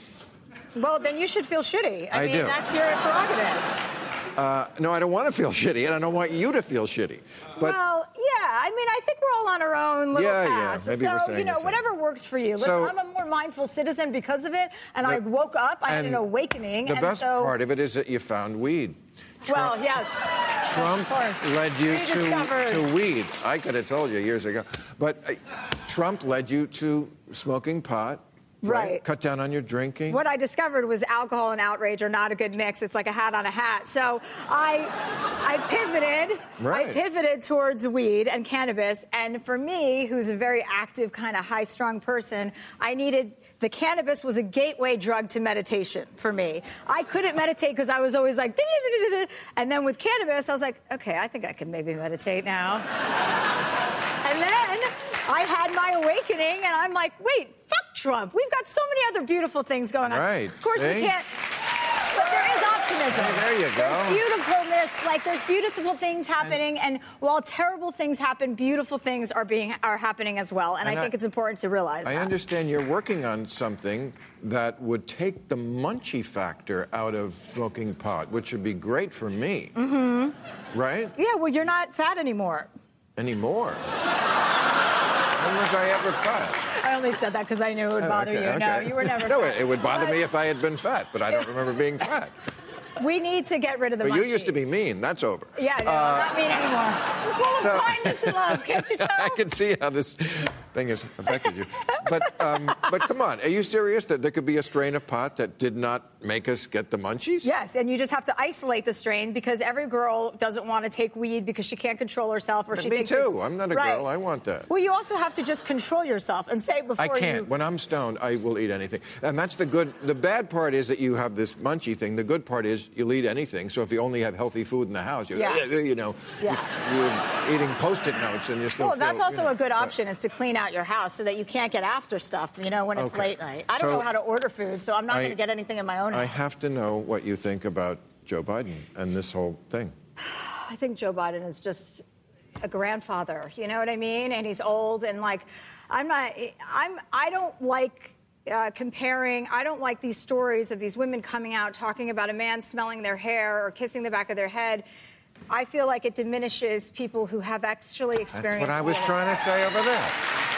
Well, then you should feel shitty. I, I mean, do. That's your prerogative. Uh, no, I don't want to feel shitty, and I don't want you to feel shitty. But well, yeah, I mean, I think we're all on our own little yeah, paths. Yeah, maybe so, we're saying you know, the same. whatever works for you. Listen, So, I'm a more mindful citizen because of it, and I woke up, I had an awakening. The and best so, part of it is that you found weed. Well, Trump, yes. Trump led you to, to weed. I could have told you years ago. But uh, Trump led you to smoking pot. Right. Right. Cut down on your drinking. What I discovered was alcohol and outrage are not a good mix. It's like a hat on a hat. So I I pivoted. Right. I pivoted towards weed and cannabis. And for me, who's a very active, kind of high-strung person, I needed... The cannabis was a gateway drug to meditation for me. I couldn't meditate because I was always like... And then with cannabis, I was like, okay, I think I can maybe meditate now. And then I had my awakening, and I'm like, wait, fuck Trump. We've got so many other beautiful things going on. Right. Of course, See? we can't... But there is optimism. Hey, there you go. There's beautifulness, like there's beautiful things happening, and, and while terrible things happen, beautiful things are being are happening as well. And, and I, I think it's important to realize I that. understand you're working on something that would take the munchie factor out of smoking pot, which would be great for me. Mm-hmm. Right? Yeah, well, you're not fat anymore. Anymore? When was I ever fat? I only said that because I knew it would bother oh, okay, you. okay. No, you were never No, fat. it would bother but me if I had been fat, but I don't remember being fat. We need to get rid of the But munchies. you used to be mean. That's over. Yeah, no, Uh, I'm not mean anymore. I'm full so- of kindness and love, can't you tell? I can see how this thing has affected you. But um, but come on, are you serious that there could be a strain of pot that did not make us get the munchies? Yes, and you just have to isolate the strain because every girl doesn't want to take weed because she can't control herself or But she me thinks too. it's- I'm not a right. girl. I want that. Well, you also have to just control yourself and say before I can't. you... When I'm stoned, I will eat anything. And that's the good. The bad part is that you have this munchy thing. The good part is you'll eat anything. So if you only have healthy food in the house, you're, Yeah. you know, Yeah. you're eating Post-it notes and you're still Well, that's feel, also you know, a good but- option is to clean out your house so that you can't get after stuff, you know, when it's Okay. late night. I don't So know how to order food, so I'm not I- going to get anything in my own I house. have to know what you think about Joe Biden and this whole thing. I think Joe Biden is just a grandfather, you know what I mean? And he's old and like, I'm not, I'm, I don't like uh, comparing, I don't like these stories of these women coming out talking about a man smelling their hair or kissing the back of their head. I feel like it diminishes people who have actually experienced That's what I was it. trying to say over there.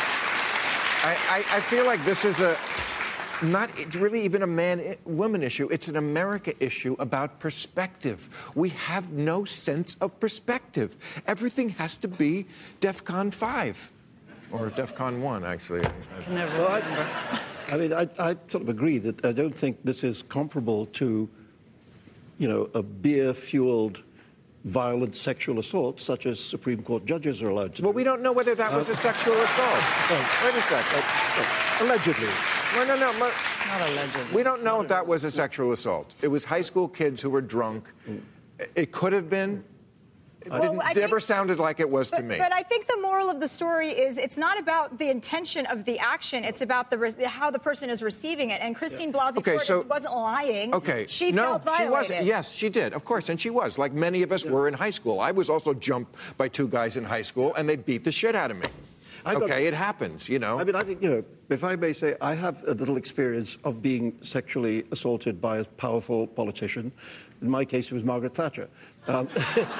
I, I, I feel like this is a not it's really even a man-woman issue. It's an America issue about perspective. We have no sense of perspective. Everything has to be DEFCON five. Or DEFCON one, actually. Well, I, I mean, I, I sort of agree that I don't think this is comparable to, you know, a beer-fueled violent sexual assault, such as Supreme Court judges are allowed to Well, do. we don't know whether that was Uh, a sexual assault. Oh. Wait a second. Uh, allegedly. No, no, no. Not allegedly. We don't know if that was a sexual assault. It was high school kids who were drunk. It could have been. It Well, didn't, I never think- sounded like it was But, to me. but I think the moral of the story is it's not about the intention of the action. It's about the re- how the person is receiving it. And Christine Blasey Okay, Ford so- wasn't lying. Okay. She no, felt violated. she wasn't. Yes, she did. Of course, and she was. Like many of us were in high school. I was also jumped by two guys in high school, and they beat the shit out of me. I got- Okay, it happens, you know. I mean, I think, you know, if I may say, I have a little experience of being sexually assaulted by a powerful politician. In my case, it was Margaret Thatcher. Um,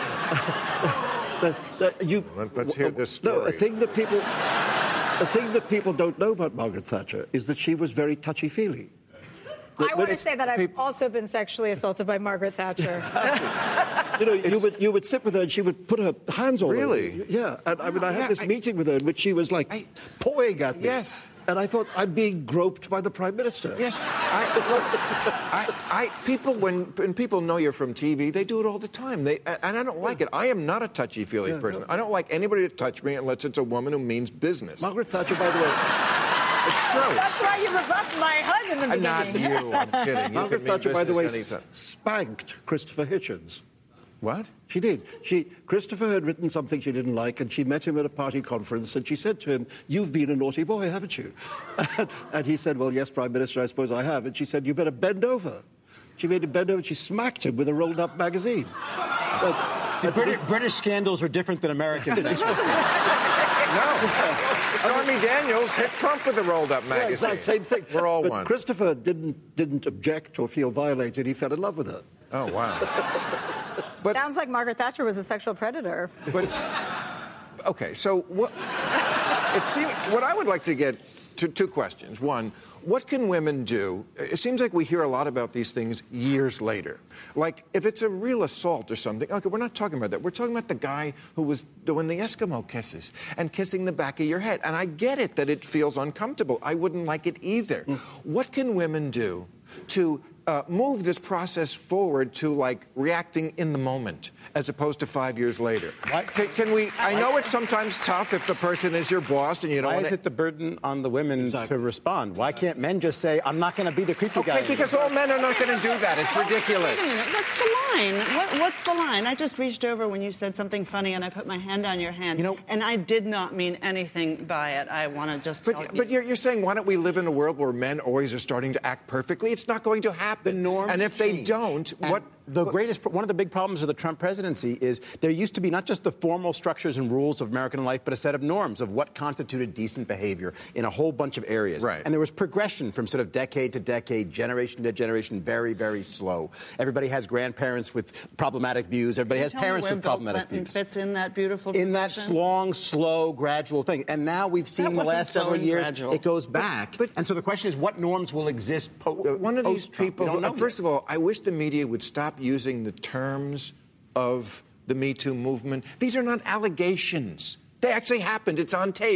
that, that you, Let's hear this No, story. a thing that people, a thing that people don't know about Margaret Thatcher is that she was very touchy-feely. I want to it's- say that I've peop- also been sexually assaulted by Margaret Thatcher. You know, you would, you would sit with her and she would put her hands all Really? over you. Yeah. And I mean, I had Yeah, this I- meeting with her in which she was like pawing at me. Yes. And I thought, I'm being groped by the Prime Minister. Yes, I, look, I, I, people, when, when people know you're from T V, they do it all the time. They, and I don't like it. I am not a touchy-feely Yeah, person. no. I don't like anybody to touch me unless it's a woman who means business. Margaret Thatcher, by the way. It's true. That's why you rebuffed my hug in the I'm not beginning. you. I'm kidding. You Margaret can mean Thatcher, by the way, business s- anytime. spanked Christopher Hitchens. What? She did. She Christopher had written something she didn't like, and she met him at a party conference, and she said to him, "You've been a naughty boy, haven't you?" And he said, "Well, yes, Prime Minister, I suppose I have." And she said, "You better bend over." She made him bend over, and she smacked him with a rolled-up magazine. But, See, British, British scandals are different than American sexual scandals. No. Stormy Daniels hit Trump with a rolled-up yeah, magazine. exact same thing. We're all but one. Christopher didn't didn't object or feel violated. He fell in love with her. Oh, wow. But, Sounds like Margaret Thatcher was a sexual predator. but okay, so what? It seems what I would like to get to two questions. One, what can women do? It seems like we hear a lot about these things years later. Like if it's a real assault or something. Okay, we're not talking about that. We're talking about the guy who was doing the Eskimo kisses and kissing the back of your head. And I get it that it feels uncomfortable. I wouldn't like it either. Mm. What can women do to uh, move this process forward to like reacting in the moment as opposed to five years later? Can, can we? I know it's sometimes tough if the person is your boss and you don't. Why want is it the burden on the women Exactly. to respond? Why can't men just say, "I'm not going to be the creepy guy"? Okay, because all men are not going to do that. It's ridiculous. What's the line? What, what's the line? I just reached over when you said something funny, and I put my hand on your hand. You know, and I did not mean anything by it. I want to just tell But, you. but you're, you're saying, why don't we live in a world where men always are starting to act perfectly? It's not going to happen. The norms and if they change. don't, And what? The what- greatest, one of the big problems of the Trump presidency is there used to be not just the formal structures and rules of American life, but a set of norms of what constituted decent behavior in a whole bunch of areas. Right. And there was progression from sort of decade to decade, generation to generation, very, very slow. Everybody has grandparents with problematic views. Everybody has Tell me parents where with Bill problematic Clinton views. fits in that beautiful In that progression? long, slow, gradual thing. And now we've seen That in the wasn't last slow several and years, gradual. it goes back. but- and so the question is, what norms will exist po- uh, One of these post-Trump? people, We don't know first yet. of all, I wish the media would stop using the terms of the Me Too movement. These are not allegations. They actually happened. It's on tape.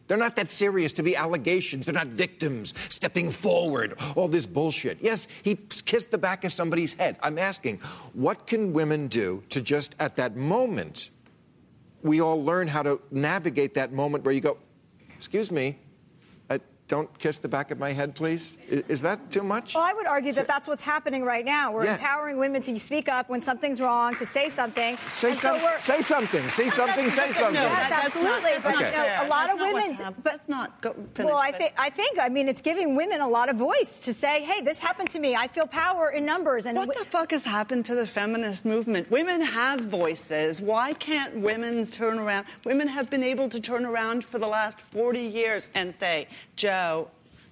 They're not that serious to be allegations. They're not victims stepping forward, all this bullshit. Yes, he kissed the back of somebody's head. I'm asking, what can women do to just at that moment, we all learn how to navigate that moment where you go, excuse me, uh, don't kiss the back of my head, please? Is, is that too much? Well, I would argue that that's what's happening right now. We're Yeah. empowering women to speak up when something's wrong, to say something. Say, and some, so we're, say something. Say something. Say something. No, Yes, that's absolutely. not- But Okay. you know, a That's lot of not what's women. hap- But that's not. Go, finish, well, I but- think I think I mean it's giving women a lot of voice to say, "Hey, this happened to me. I feel power in numbers." And What the fuck has happened to the feminist movement? Women have voices. Why can't women turn around? Women have been able to turn around for the last forty years and say, Joe.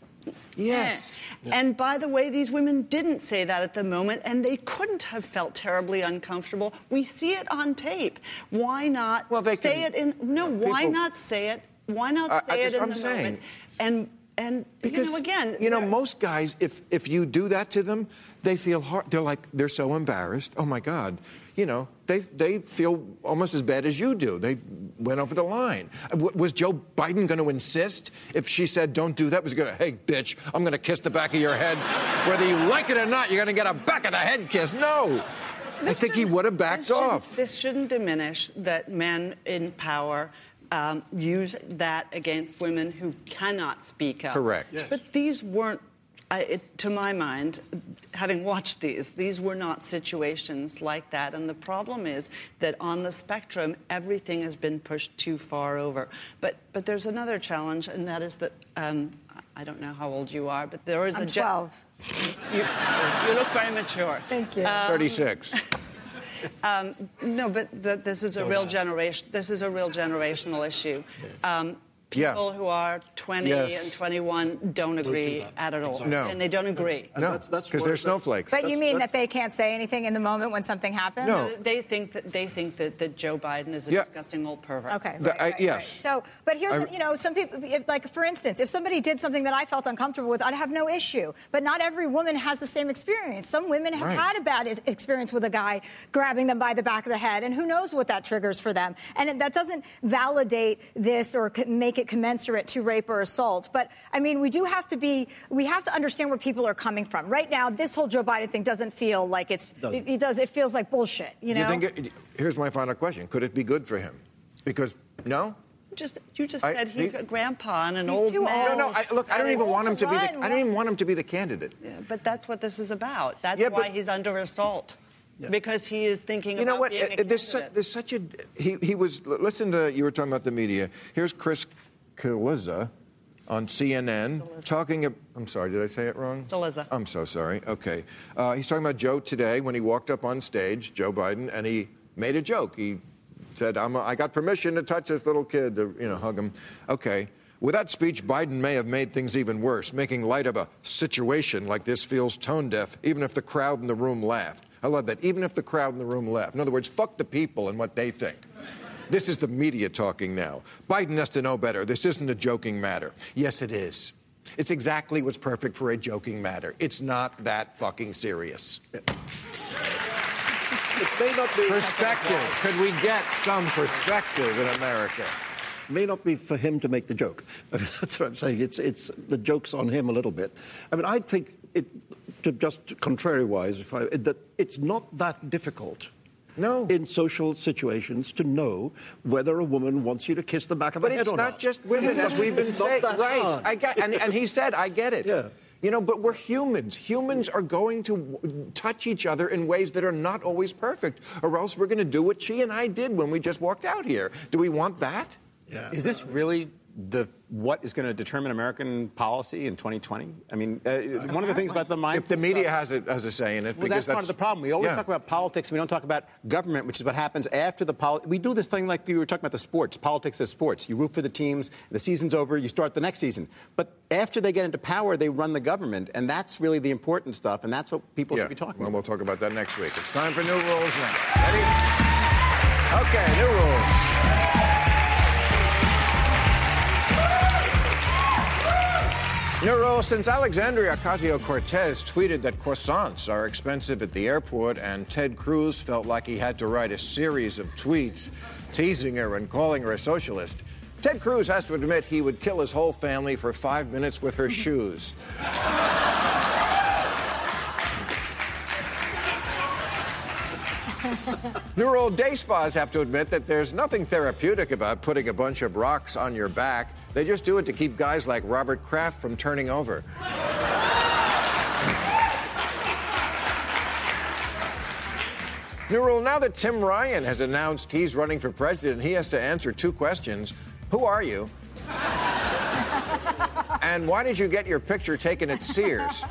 Yes. Eh. And by the way, these women didn't say that at the moment, and they couldn't have felt terribly uncomfortable. We see it on tape. Why not Well, they say can- it in? No, why people- not say it? Why not I- say I- it that's in what the I'm saying. moment? And and Because, you know, again, you know, they're- most guys, if if you do that to them, they feel hard. They're like, they're so embarrassed. Oh, my God. You know, they they feel almost as bad as you do. They went over the line. W- was Joe Biden going to insist if she said, don't do that? Was he going to, hey, bitch, I'm going to kiss the back of your head. Whether you like it or not, you're going to get a back of the head kiss. No. I think he would have backed this shouldn't- off. This shouldn't diminish that men in power um, use that against women who cannot speak up. Correct. Yes. But these weren't, I, it, to my mind, having watched these, these were not situations like that. And the problem is that on the spectrum, everything has been pushed too far over. But but there's another challenge, and that is that, um, I don't know how old you are, but there is I'm a... ge- twelve. You, you look very mature. Thank you. Um, thirty-six. Um, no, but th- this is a real generation. This is a real generational issue. Um, Yeah. people who are twenty Yes. and twenty-one don't agree that. at all. Exactly. No. And they don't agree. And No, that's- that's because what- they're that's- snowflakes. But you That's- mean that's- that they can't say anything in the moment when something happens? No. They think that they think that, that Joe Biden is a Yeah. disgusting old pervert. Okay. The- right, I- right, yes. right. So, but here's, I- you know, some people, if, like, for instance, if somebody did something that I felt uncomfortable with, I'd have no issue. But not every woman has the same experience. Some women have Right. had a bad is- experience with a guy grabbing them by the back of the head, and who knows what that triggers for them. And it, that doesn't validate this or co- make it commensurate to rape or assault. But, I mean, we do have to be, we have to understand where people are coming from. Right now, this whole Joe Biden thing doesn't feel like it's, it, it does, it feels like bullshit, you know? You think it, here's my final question. Could it be good for him? Because, no? Just you just I- said he's he- a grandpa and an He's old too man. old. No, no. I, look, I don't even want him to be the. Run, I don't even want him to be the candidate. Yeah, but that's what this is about. That's Yeah, why but- he's under assault. Because he is thinking You about know what? being a Uh, There's, su- candidate. there's such a. He, he was. Listen to. You were talking about the media. Here's Chris Cillizza on C N N talking. ab- I'm sorry, did I say it wrong? Cillizza. I'm so sorry. Okay. Uh, he's talking about Joe today when he walked up on stage, Joe Biden, and he made a joke. He said, I'm a, I got permission to touch this little kid, to, you know, hug him. Okay. With that speech, Biden may have made things even worse, making light of a situation like this feels tone deaf, even if the crowd in the room laughed. I love that. Even if the crowd in the room laughed. In other words, fuck the people and what they think. This is the media talking now. Biden has to know better. This isn't a joking matter. Yes, it is. It's exactly what's perfect for a joking matter. It's not that fucking serious. It may not be Perspective. Could we get some perspective in America? may not be for him to make the joke. I mean, that's what I'm saying. It's it's the joke's on him a little bit. I mean, I think it, to just contrary-wise, if I, that it's not that difficult. No. In social situations, to know whether a woman wants you to kiss the back of But her head it's or not not. just women, as we've been It's not saying. that Right. hard. I get, and, and he said, I get it. Yeah. You know, but we're humans. Humans are going to w- touch each other in ways that are not always perfect, or else we're going to do what she and I did when we just walked out here. Do we want that? Yeah. Is this really the what is going to determine American policy in twenty twenty? I mean, uh, one of the things about the mindful If the media stuff- has a, has a say in it, Well, because that's, part of the problem. We always yeah. talk about politics. We don't talk about government, which is what happens after the poli- We do this thing like we were talking about the sports. Politics is sports. You root for the teams. The season's over. You start the next season. But after they get into power, they run the government, and that's really the important stuff. And that's what people Yeah. should be talking Well, about. we'll talk about that next week. It's time for new rules now. Ready? Okay, new rules. New rules. Since Alexandria Ocasio-Cortez tweeted that croissants are expensive at the airport and Ted Cruz felt like he had to write a series of tweets teasing her and calling her a socialist, Ted Cruz has to admit he would kill his whole family for five minutes with her shoes. New rule, day spas have to admit that there's nothing therapeutic about putting a bunch of rocks on your back. They just do it to keep guys like Robert Kraft from turning over. New rule, now that Tim Ryan has announced he's running for president, he has to answer two questions. Who are you? And why did you get your picture taken at Sears?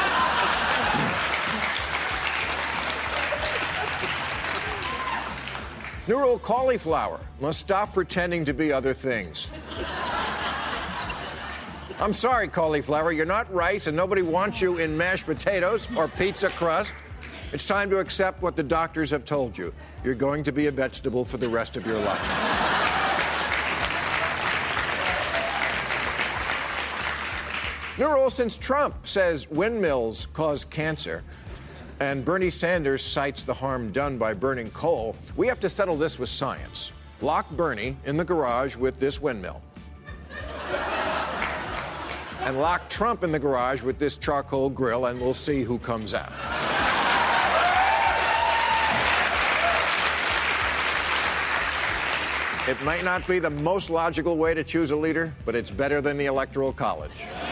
New rule, cauliflower must stop pretending to be other things. I'm sorry, cauliflower, you're not rice and nobody wants you in mashed potatoes or pizza crust. It's time to accept what the doctors have told you. You're going to be a vegetable for the rest of your life. New rule, since Trump says windmills cause cancer, and Bernie Sanders cites the harm done by burning coal, we have to settle this with science. Lock Bernie in the garage with this windmill. And lock Trump in the garage with this charcoal grill, and we'll see who comes out. It might not be the most logical way to choose a leader, but it's better than the Electoral College.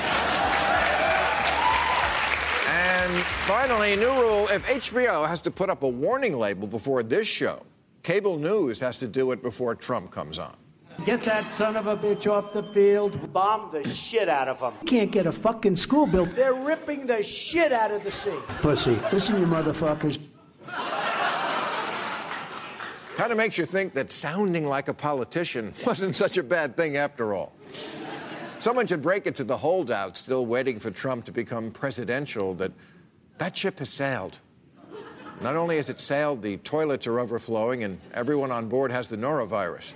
And finally, new rule, if H B O has to put up a warning label before this show, cable news has to do it before Trump comes on. Get that son of a bitch off the field. Bomb the shit out of him. Can't get a fucking school built. They're ripping the shit out of the sea. Pussy. Listen, you motherfuckers. Kind of makes you think that sounding like a politician wasn't such a bad thing after all. Someone should break it to the holdouts still waiting for Trump to become presidential that that ship has sailed. Not only has it sailed, the toilets are overflowing and everyone on board has the norovirus.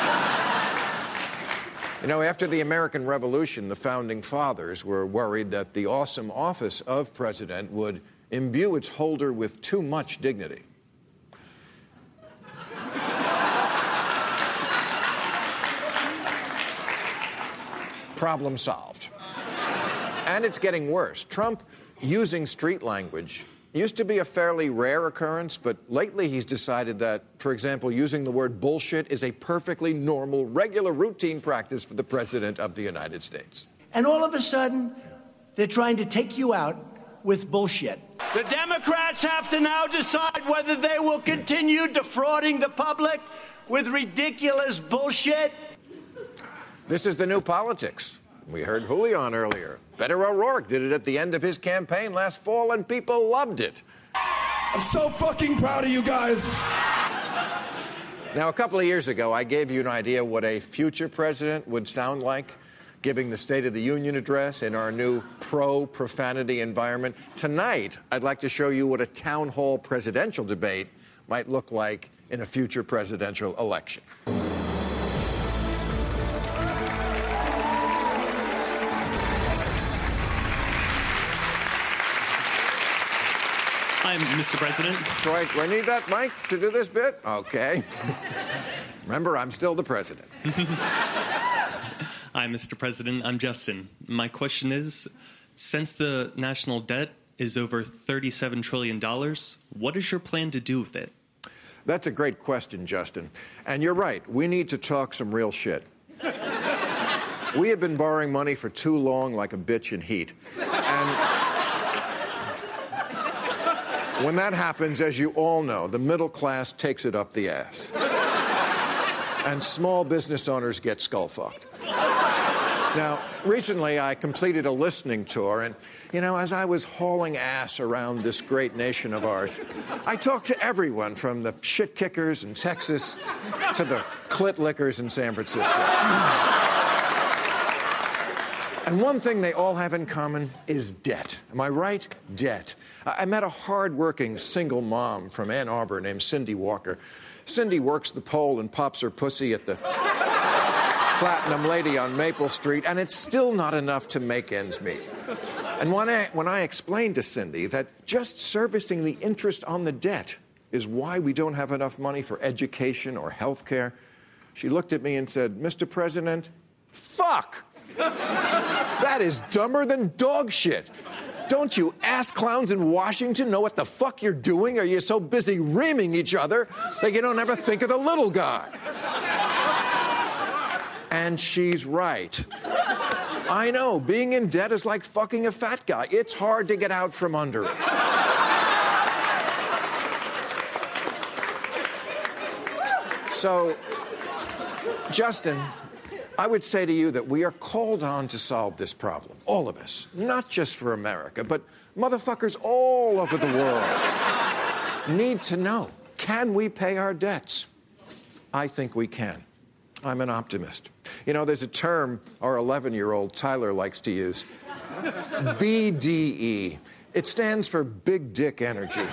You know, after the American Revolution, the founding fathers were worried that the awesome office of president would imbue its holder with too much dignity. Problem solved. And it's getting worse. Trump using street language used to be a fairly rare occurrence, but lately he's decided that, for example, using the word bullshit is a perfectly normal, regular, routine practice for the President of the United States. And all of a sudden, they're trying to take you out with bullshit. The Democrats have to now decide whether they will continue defrauding the public with ridiculous bullshit. This is the new politics. We heard Julian earlier. Beto O'Rourke did it at the end of his campaign last fall, and people loved it. I'm so fucking proud of you guys. Now, a couple of years ago, I gave you an idea what a future president would sound like, giving the State of the Union address in our new pro-profanity environment. Tonight, I'd like to show you what a town hall presidential debate might look like in a future presidential election. I'm Mister President. Do I, do I need that mic to do this bit? Okay. Remember, I'm still the president. Hi, Mister President. I'm Justin. My question is, since the national debt is over thirty-seven trillion dollars, what is your plan to do with it? That's a great question, Justin. And you're right. We need to talk some real shit. We have been borrowing money for too long like a bitch in heat. And when that happens, as you all know, the middle class takes it up the ass. And small business owners get skull-fucked. Now, recently I completed a listening tour, and, you know, as I was hauling ass around this great nation of ours, I talked to everyone from the shit kickers in Texas to the clit lickers in San Francisco. And one thing they all have in common is debt. Am I right? Debt. I met a hard-working single mom from Ann Arbor named Cindy Walker. Cindy works the pole and pops her pussy at the Platinum Lady on Maple Street, and it's still not enough to make ends meet. And when I, when I explained to Cindy that just servicing the interest on the debt is why we don't have enough money for education or health care, She looked at me and said, Mister President, fuck! That is dumber than dog shit. Don't you ass clowns in Washington know what the fuck you're doing? Are you so busy reaming each other that you don't ever think of the little guy? And she's right. I know, being in debt is like fucking a fat guy. It's hard to get out from under it. So, Justin, I would say to you that we are called on to solve this problem, all of us, not just for America, but motherfuckers all over the world need to know, can we pay our debts? I think we can. I'm an optimist. You know, there's a term our eleven-year-old Tyler likes to use, B D E. It stands for big dick energy.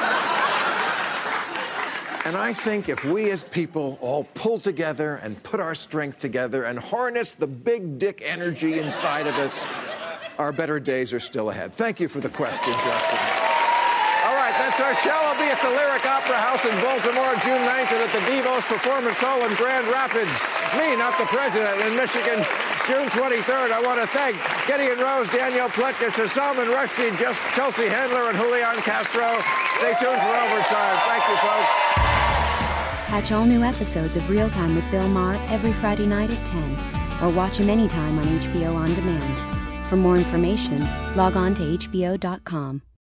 And I think if we as people all pull together and put our strength together and harness the big dick energy inside of us, our better days are still ahead. Thank you for the question, Justin. All right, that's our show. I'll be at the Lyric Opera House in Baltimore June ninth and at the Vivos Performance Hall in Grand Rapids. Me, not the president, in Michigan, June twenty-third. I want to thank Gideon Rose, Danielle Pletkis, Salman Rushdie, just Chelsea Handler, and Julian Castro. Stay tuned for Overtime. Thank you, folks. Catch all new episodes of Real Time with Bill Maher every Friday night at ten, or watch him anytime on H B O On Demand. For more information, log on to H B O dot com.